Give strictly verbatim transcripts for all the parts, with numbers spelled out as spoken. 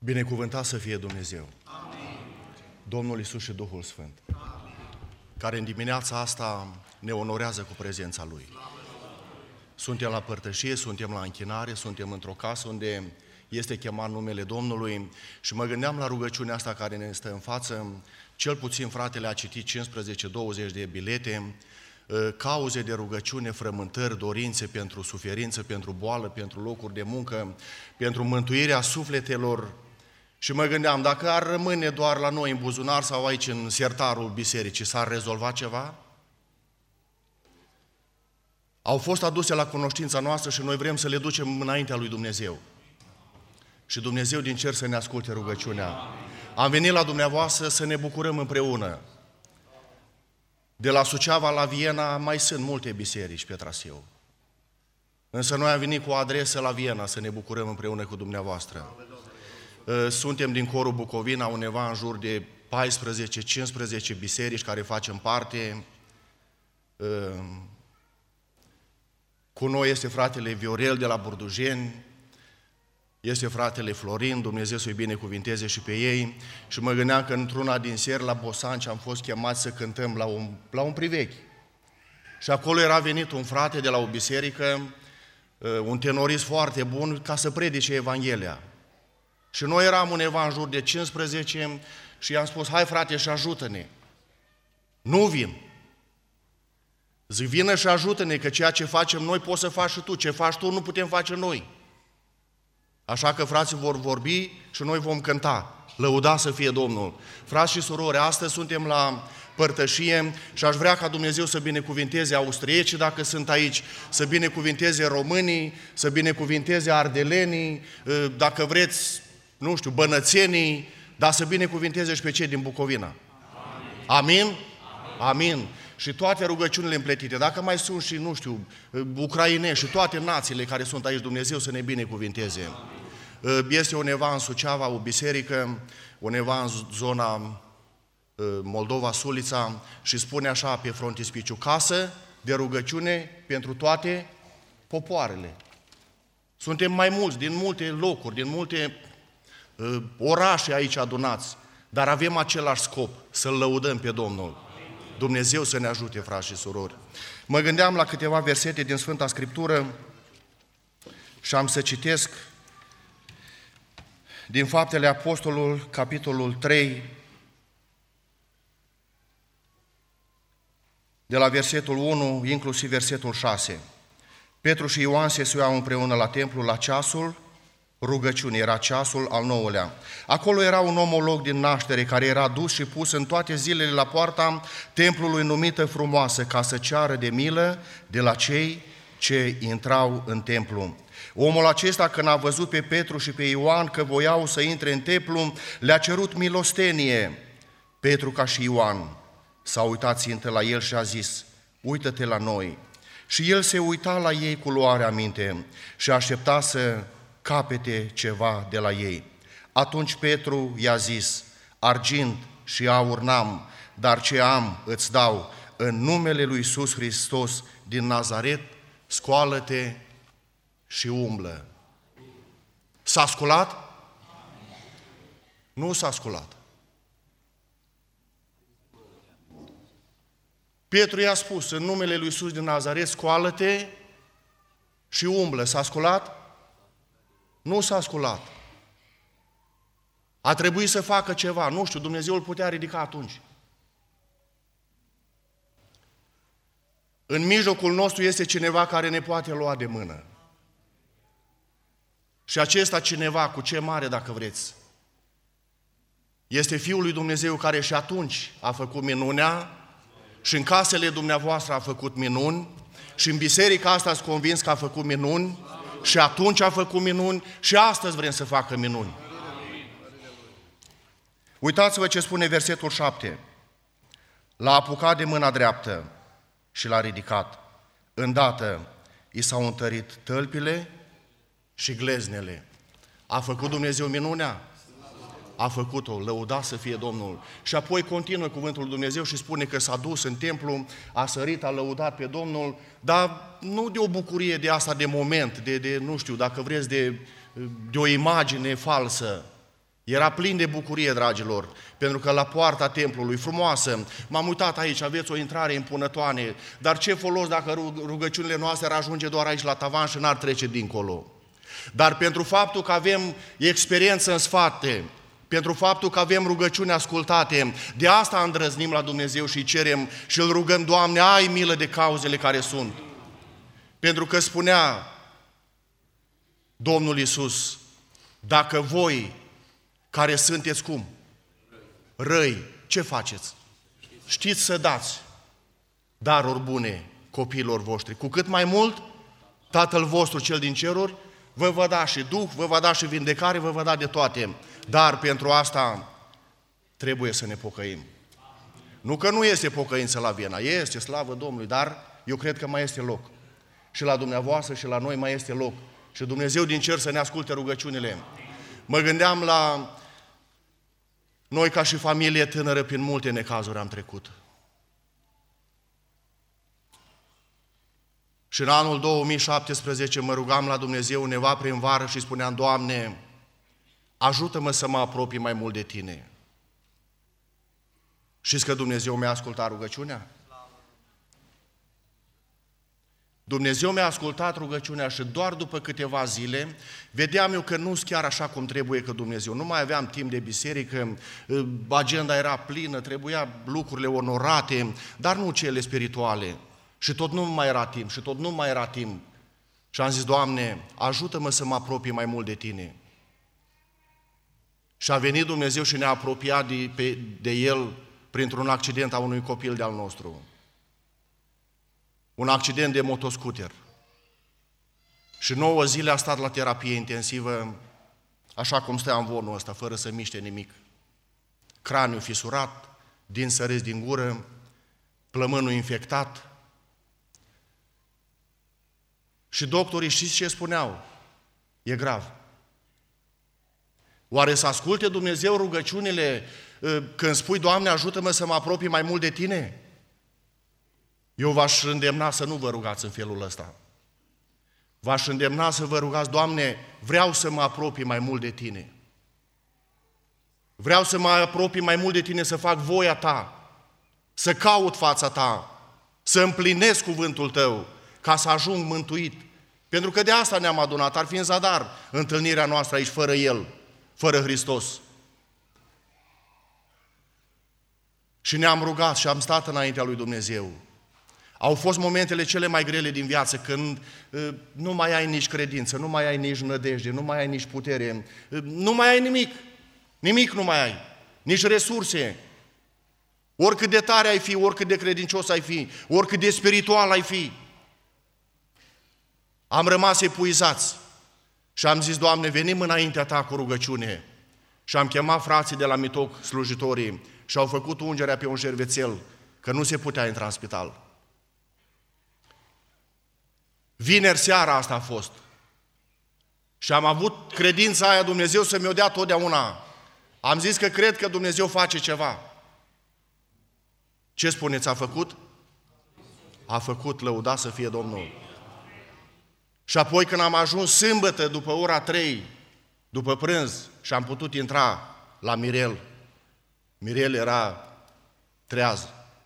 Binecuvântat să fie Dumnezeu, Amin. Domnul Iisus și Duhul Sfânt, Amin. Care în dimineața asta ne onorează cu prezența Lui. Suntem la părtășie, suntem la închinare, suntem într-o casă unde este chemat numele Domnului și mă gândeam la rugăciunea asta care ne stă în față. Cel puțin fratele a citit cincisprezece douăzeci de bilete, cauze de rugăciune, frământări, dorințe pentru suferință, pentru boală, pentru locuri de muncă, pentru mântuirea sufletelor. Și mă gândeam, dacă ar rămâne doar la noi în buzunar sau aici în sertarul bisericii, s-ar rezolva ceva? Au fost aduse la cunoștința noastră și noi vrem să le ducem înaintea lui Dumnezeu. Și Dumnezeu din cer să ne asculte rugăciunea. Am venit la dumneavoastră să ne bucurăm împreună. De la Suceava la Viena mai sunt multe biserici pe traseu. Însă noi am venit cu o adresă la Viena să ne bucurăm împreună cu dumneavoastră. Suntem din corul Bucovina, undeva în jur de paisprezece cincisprezece biserici care facem parte. Cu noi este fratele Viorel de la Burdujeni, este fratele Florin, Dumnezeu să-i binecuvinteze și pe ei. Și mă gândeam că într-una din seri la Bosanci am fost chemați să cântăm la un, la un privechi. Și acolo era venit un frate de la o biserică, un tenorist foarte bun, ca să predice Evanghelia. Și noi eram undeva în jur de cincisprezece și i-am spus, hai frate și ajută-ne. Nu vin. Zic, vină și ajută-ne, că ceea ce facem noi poți să faci și tu. Ce faci tu nu putem face noi. Așa că frații vor vorbi și noi vom cânta. Lăuda să fie Domnul. Frați și surori, astăzi suntem la părtășie și aș vrea ca Dumnezeu să binecuvinteze austriecii dacă sunt aici, să binecuvinteze românii, să binecuvinteze ardelenii, dacă vreți, nu știu, bănățenii, dar să binecuvinteze și pe cei din Bucovina. Amin? Amin? Amin. Și toate rugăciunile împletite, dacă mai sunt și, nu știu, ucraineni și toate națiile care sunt aici, Dumnezeu să ne binecuvinteze. Amin. Este undeva în Suceava o biserică, undeva în zona Moldova, Sulița, și spune așa pe frontispiciu, casă de rugăciune pentru toate popoarele. Suntem mai mulți, din multe locuri, din multe uh, orașe aici adunați, dar avem același scop, să-L lăudăm pe Domnul. Dumnezeu să ne ajute, frați și surori. Mă gândeam la câteva versete din Sfânta Scriptură și am să citesc din Faptele Apostolului, capitolul trei, de la versetul unu, inclusiv versetul șase. Petru și Ioan se suiau împreună la templu la ceasul rugăciunii, era ceasul al nouălea. Acolo era un omolog din naștere care era dus și pus în toate zilele la poarta templului numită Frumoasă, ca să ceară de milă de la cei ce intrau în templu. Omul acesta, când a văzut pe Petru și pe Ioan că voiau să intre în templu, le-a cerut milostenie. Petru, ca și Ioan, s-a uitat țintă la el și a zis, uită-te la noi. Și el se uita la ei cu luare aminte și aștepta să capete ceva de la ei. Atunci Petru i-a zis, argint și aur n-am, dar ce am îți dau, în numele lui Iisus Hristos din Nazaret, scoală-te și umblă. S-a sculat? Nu s-a sculat. Petru i-a spus, în numele lui Iisus din Nazaret, scoală-te și umblă. S-a sculat? Nu s-a sculat. A trebuit să facă ceva. Nu știu, Dumnezeu îl putea ridica atunci. În mijlocul nostru este cineva care ne poate lua de mână. Și acesta cineva, cu ce mare dacă vreți, este Fiul lui Dumnezeu care și atunci a făcut minunea și în casele dumneavoastră a făcut minuni și în biserica asta ați convins că a făcut minuni și atunci a făcut minuni și astăzi vrem să facă minuni. Uitați-vă ce spune versetul șapte. L-a apucat de mâna dreaptă și l-a ridicat. Îndată i s-au întărit tălpile și gleznele. A făcut Dumnezeu minunea? A făcut-o, lăuda să fie Domnul. Și apoi continuă cuvântul lui Dumnezeu și spune că s-a dus în templu, a sărit, a lăudat pe Domnul, dar nu de o bucurie de asta de moment, de, de nu știu, dacă vreți, de, de o imagine falsă, Era plin de bucurie, dragilor, pentru că la poarta templului, frumoasă, m-am uitat aici, aveți o intrare impunătoare, dar ce folos dacă rugăciunile noastre ar ajunge doar aici la tavan și n-ar trece dincolo? Dar pentru faptul că avem experiență în sfate, pentru faptul că avem rugăciuni ascultate, de asta îndrăznim la Dumnezeu și cerem și îl rugăm, Doamne, ai milă de cauzele care sunt. Pentru că spunea Domnul Iisus, dacă voi care sunteți cum? Răi, ce faceți? Știți să dați daruri bune copiilor voștri. Cu cât mai mult, Tatăl vostru cel din ceruri vă va da și Duh, vă va da și vindecare, vă va da de toate. Dar pentru asta trebuie să ne pocăim. Nu că nu este pocăință la Viena, este, slavă Domnului, dar eu cred că mai este loc. Și la dumneavoastră și la noi mai este loc. Și Dumnezeu din cer să ne asculte rugăciunile. Mă gândeam la noi ca și familie tânără, prin multe necazuri am trecut. Și în anul două mii șaptesprezece mă rugam la Dumnezeu undeva prin vară și spuneam, Doamne, ajută-mă să mă apropii mai mult de Tine. Știți că Dumnezeu mi-a ascultat rugăciunea? Dumnezeu mi-a ascultat rugăciunea și doar după câteva zile vedeam eu că nu sunt chiar așa cum trebuie că Dumnezeu. Nu mai aveam timp de biserică, agenda era plină, trebuia lucrurile onorate, dar nu cele spirituale. Și tot nu mai era timp, și tot nu mai era timp. Și am zis, Doamne, ajută-mă să mă apropii mai mult de Tine. Și a venit Dumnezeu și ne-a apropiat de, de El printr-un accident a unui copil de-al nostru. Un accident de motoscooter. Și nouă zile a stat la terapie intensivă, așa cum stă amvonul ăsta, fără să miște nimic. Craniul fisurat, dinți săreți din gură, plămânul infectat. Și doctorii știți ce spuneau? E grav. Oare să asculte Dumnezeu rugăciunile când spui, Doamne, ajută-mă să mă apropii mai mult de Tine? Eu v-aș îndemna să nu vă rugați în felul ăsta. V-aș îndemna să vă rugați, Doamne, vreau să mă apropii mai mult de Tine. Vreau să mă apropii mai mult de Tine, să fac voia Ta, să caut fața Ta, să împlinesc cuvântul Tău, ca să ajung mântuit. Pentru că de asta ne-am adunat, ar fi în zadar întâlnirea noastră aici fără El, fără Hristos. Și ne-am rugat și am stat înaintea lui Dumnezeu. Au fost momentele cele mai grele din viață, când uh, nu mai ai nici credință, nu mai ai nici nădejde, nu mai ai nici putere, uh, nu mai ai nimic, nimic nu mai ai, nici resurse. Oricât de tare ai fi, oricât de credincios ai fi, oricât de spiritual ai fi. Am rămas epuizați și am zis, Doamne, venim înaintea Ta cu rugăciune. Și am chemat frații de la Mitoc, slujitorii, și au făcut ungerea pe un șervețel, că nu se putea intra în spital. Vineri seara asta a fost. Și am avut credința aia, Dumnezeu să mi-o dea totdeauna. Am zis că cred că Dumnezeu face ceva. Ce spuneți, a făcut? A făcut, lăudat să fie Domnul. Și apoi când am ajuns sâmbătă, după ora trei, după prânz, și am putut intra la Mirel, Mirel era treaz.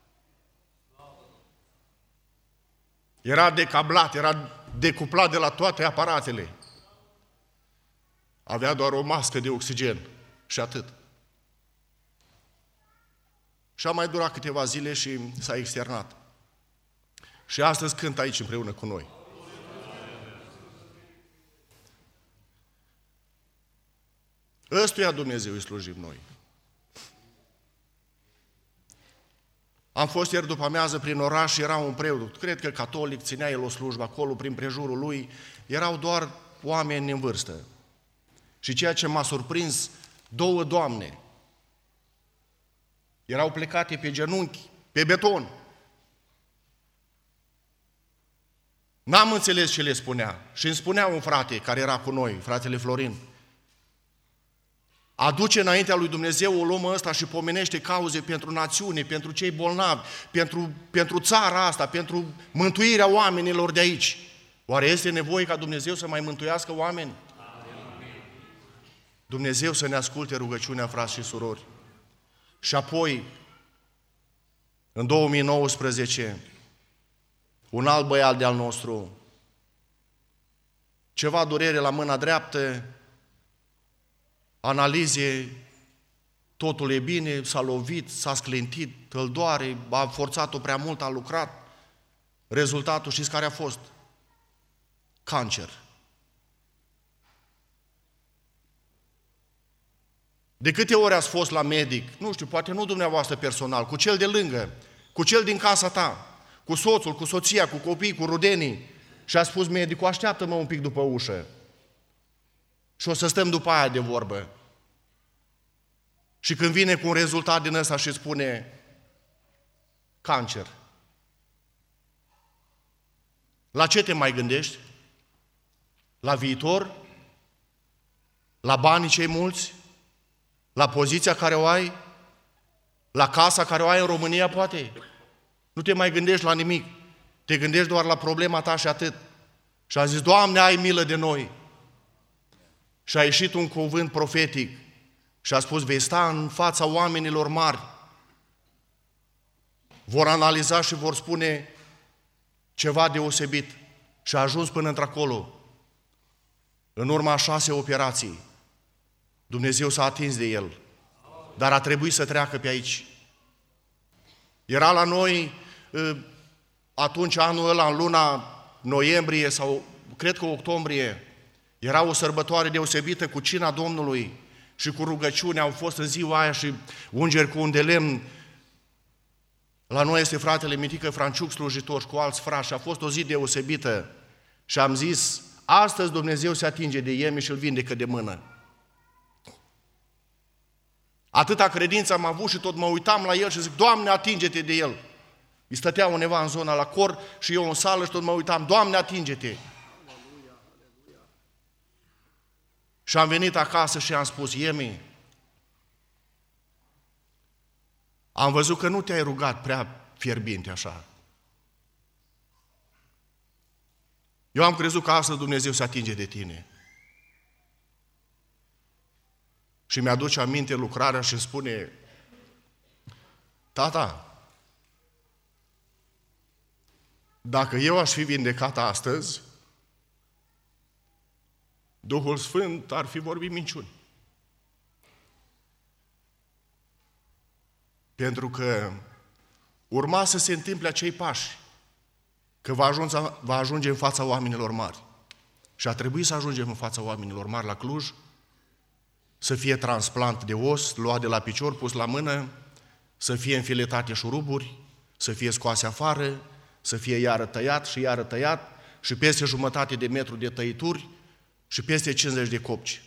Era decablat, era decuplat de la toate aparatele. Avea doar o mască de oxigen și atât. Și a mai durat câteva zile și s-a externat. Și astăzi cântă aici împreună cu noi. Ăstuia Dumnezeu îi slujim noi. Am fost ieri după amiază prin oraș și era un preot, cred că catolic, ținea el o slujbă acolo, prin prejurul lui, erau doar oameni în vârstă. Și ceea ce m-a surprins, două doamne erau plecate pe genunchi, pe beton. N-am înțeles ce le spunea. Și îmi spunea un frate care era cu noi, fratele Florin, aduce înaintea lui Dumnezeu o omul ăsta și pomenește cauze pentru națiune, pentru cei bolnavi, pentru, pentru țara asta, pentru mântuirea oamenilor de aici. Oare este nevoie ca Dumnezeu să mai mântuiască oameni? Dumnezeu să ne asculte rugăciunea, frați și surori. Și apoi, în două mii nouăsprezece, un alt băiat de-al nostru, ceva durere la mâna dreaptă, analize, totul e bine, s-a lovit, s-a sclintit, îl doare, a forțat-o prea mult, a lucrat. Rezultatul știți care a fost? Cancer. De câte ori ați fost la medic? Nu știu, poate nu dumneavoastră personal, cu cel de lângă, cu cel din casa ta, cu soțul, cu soția, cu copiii, cu rudenii. Și a spus medicul, așteaptă-mă un pic după ușă. Și o să stăm după aia de vorbă. Și când vine cu un rezultat din ăsta și spune cancer, la ce te mai gândești? La viitor? La banii cei mulți? La poziția care o ai? La casa care o ai în România, poate? Nu te mai gândești la nimic. Te gândești doar la problema ta și atât. Și a zis, Doamne, ai milă de noi. Și a ieșit un cuvânt profetic și a spus, vei sta în fața oamenilor mari. Vor analiza și vor spune ceva deosebit. Și a ajuns până într-acolo. În urma șase operații, Dumnezeu s-a atins de el. Dar a trebuit să treacă pe aici. Era la noi atunci, anul ăla, în luna noiembrie sau cred că octombrie, era o sărbătoare deosebită cu cina Domnului și cu rugăciune. Au fost în ziua aia și ungeri cu un de lemn. La noi este fratele Mitică Franciuc, slujitor, cu alți frați, și a fost o zi deosebită. Și am zis, astăzi Dumnezeu se atinge de Emi și îl vindecă de mână. Atâta credință am avut și tot mă uitam la el și zic, Doamne, atinge-te de el. Îi stătea undeva în zona la cor și eu în sală și tot mă uitam, Doamne, atinge-te. Și am venit acasă și am spus, Emi, am văzut că nu te-ai rugat prea fierbinte așa. Eu am crezut că astăzi Dumnezeu se atinge de tine. Și mi-aduce aminte lucrarea și îmi spune, tata, dacă eu aș fi vindecat astăzi, Duhul Sfânt ar fi vorbit minciuni. Pentru că urma să se întâmple acei pași, că va ajunge, va ajunge în fața oamenilor mari. Și a trebuit să ajungem în fața oamenilor mari la Cluj, să fie transplant de os, luat de la picior, pus la mână, să fie înfiletate șuruburi, să fie scoase afară, să fie iară tăiat și iară tăiat și peste jumătate de metru de tăituri și peste cincizeci de copci.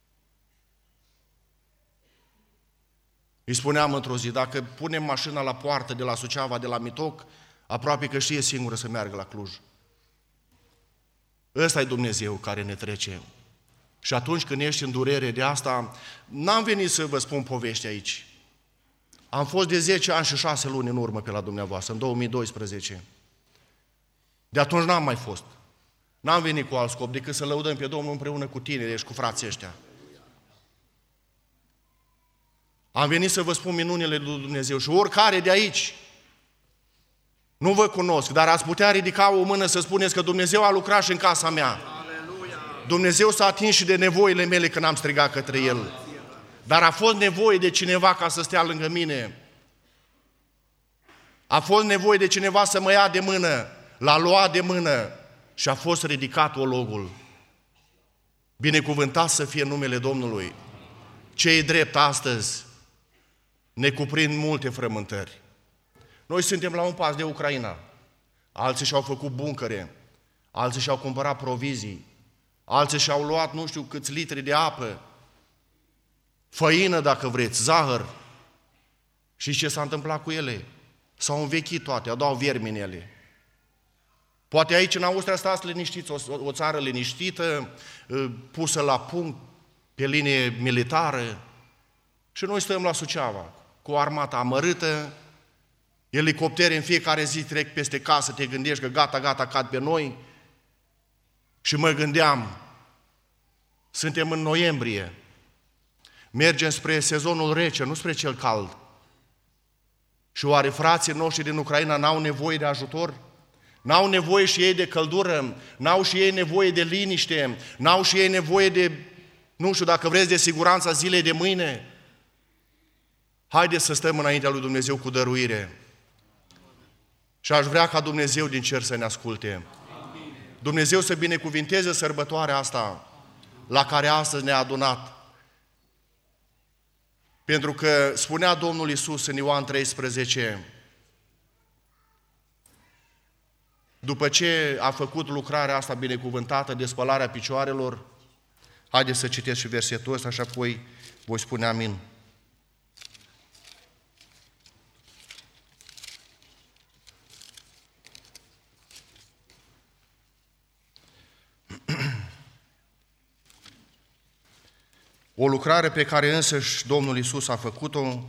Îi spuneam într-o zi, dacă punem mașina la poartă de la Suceava, de la Mitoc, aproape că știe singură să meargă la Cluj. Ăsta e Dumnezeu care ne trece. Și atunci când ești în durere de asta, n-am venit să vă spun povești aici. Am fost de zece ani și șase luni în urmă pe la dumneavoastră, în două mii doisprezece. De atunci n-am mai fost. N-am venit cu alt scop decât să lăudăm pe Domnul împreună cu tine și cu frații ăștia. Am venit să vă spun minunile lui Dumnezeu și oricare de aici, nu vă cunosc, dar ați putea ridica o mână să spuneți că Dumnezeu a lucrat și în casa mea. Dumnezeu s-a atins și de nevoile mele când am strigat către El. Dar a fost nevoie de cineva ca să stea lângă mine. A fost nevoie de cineva să mă ia de mână, l-a luat de mână și a fost ridicat ologul. Binecuvântat să fie numele Domnului. Ce-i drept astăzi ne cuprind multe frământări. Noi suntem la un pas de Ucraina. Alții și-au făcut buncăre, alții și-au cumpărat provizii, alții și-au luat nu știu câți litri de apă, făină dacă vreți, zahăr. Și ce s-a întâmplat cu ele? S-au învechit toate, adau viermi în ele. Poate aici în Austria stați liniștiți, o, o țară liniștită, pusă la punct, pe linie militară. Și noi stăm la Suceava, cu armata amărâtă, elicoptere în fiecare zi trec peste casă, te gândești că gata, gata, cad pe noi. Și mă gândeam, suntem în noiembrie, Mergem spre sezonul rece, nu spre cel cald. Și oare frații noștri din Ucraina n-au nevoie de ajutor? N-au nevoie și ei de căldură? N-au și ei nevoie de liniște? N-au și ei nevoie de, nu știu, dacă vreți, de siguranța zilei de mâine? Haideți să stăm înaintea lui Dumnezeu cu dăruire. Și aș vrea ca Dumnezeu din cer să ne asculte. Dumnezeu să binecuvinteze sărbătoarea asta la care astăzi ne-a adunat. Pentru că spunea Domnul Iisus în Ioan treisprezece, după ce a făcut lucrarea asta binecuvântată de spălarea picioarelor, haideți să citesc și versetul ăsta și apoi voi spune amin. O lucrare pe care însăși Domnul Iisus a făcut-o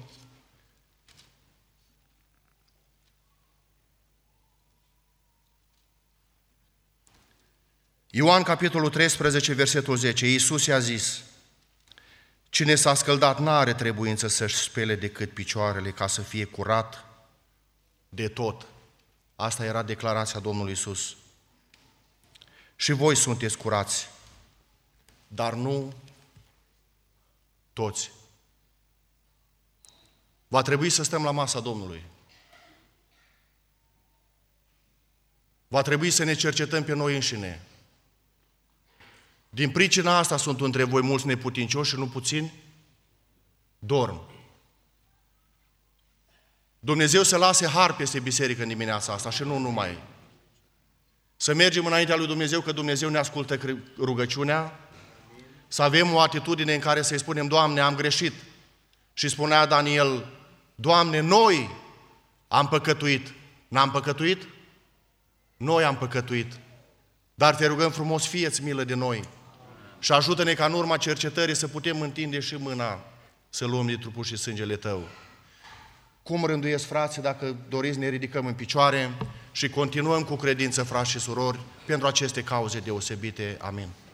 Ioan, capitolul treisprezece, versetul zece, Iisus i-a zis, cine s-a scăldat n-are trebuință să-și spele decât picioarele ca să fie curat de tot. Asta era declarația Domnului Iisus. Și voi sunteți curați, dar nu toți. Va trebui să stăm la masa Domnului. Va trebui să ne cercetăm pe noi înșine. Din pricina asta sunt între voi mulți neputincioși și nu puțini dorm. Dumnezeu să lase har peste biserică în dimineața asta și nu numai. Să mergem înaintea lui Dumnezeu, că Dumnezeu ne ascultă rugăciunea, să avem o atitudine în care să-i spunem, Doamne, am greșit. Și spunea Daniel, Doamne, noi am păcătuit. N-am păcătuit? Noi am păcătuit. Dar te rugăm frumos, fie-ți milă de noi. Și ajută-ne ca în urma cercetării să putem întinde și mâna să luăm din trupul și sângele Tău. Cum rânduiesc, frații, dacă doriți, ne ridicăm în picioare și continuăm cu credință, frați și surori, pentru aceste cauze deosebite. Amin.